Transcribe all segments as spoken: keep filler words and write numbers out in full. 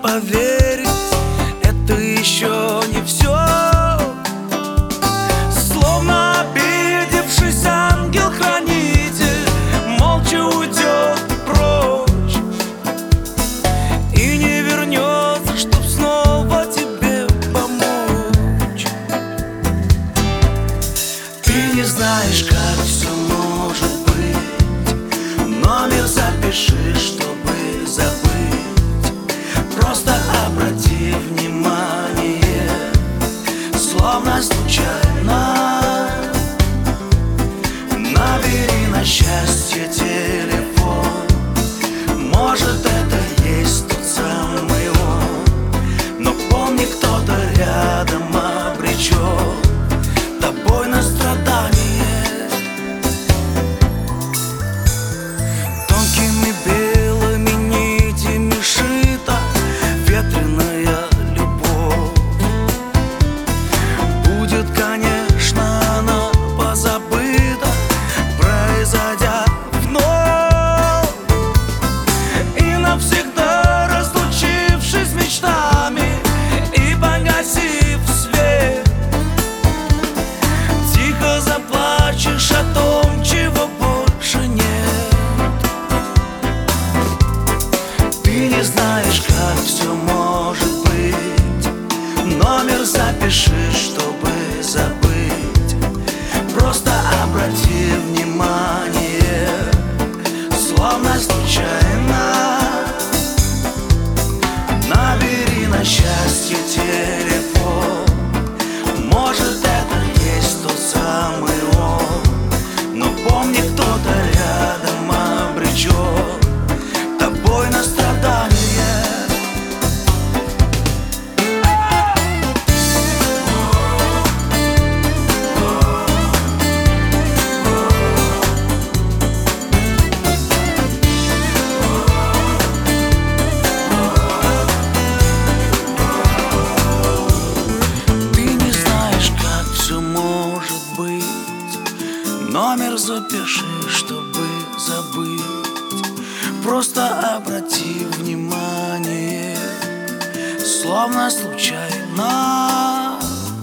поверить, это еще не все. Словно обидевшись ангел-хранитель молча уйдет прочь и не вернется, чтоб снова тебе помочь. Ты не знаешь, как все может быть, номер запиши, чтобы забыть. Просто обрати внимание, словно случайно набери на счастье телефон. Может, это есть тот самый он, но помни, кто-то рядом обречен тобой на страдание. Тонкими белыми нитями шита ветреная любовь. Будет, конечно, она позабыта, произойдя вновь, и навсегда разлучившись с мечтами и погасив свет, тихо заплачешь о том, чего больше нет. Ты не знаешь, как все может быть, номер запиши, чтобы забыть. Просто обрати внимание, словно случайно набери на счастье телефон. Может, это есть тот самый он, но помни, кто-то рядом обречен тобой на страдание. Ты не знаешь, как все может быть, номер запиши, чтобы забыть. Просто обрати внимание, словно случайно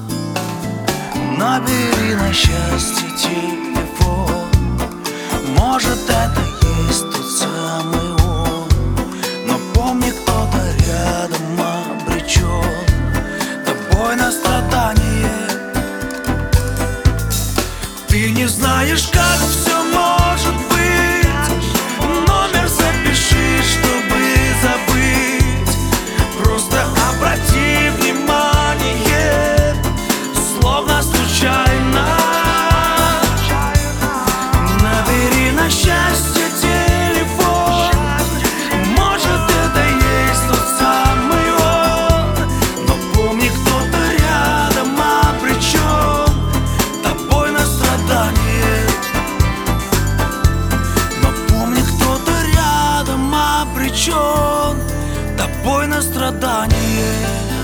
набери на счастье телефон. Может, это есть тот самый он, но помни, кто-то рядом обречен тобой на страдание. Ты не знаешь, как все может быть, номер запиши, чтобы забыть. Просто обрати внимание, словно случайно набери на счастье телефон. Может, это есть тот самый он, но помни, кто-то рядом обречен тобой на страдание. Но помни, кто-то рядом обречен тобой на страдание.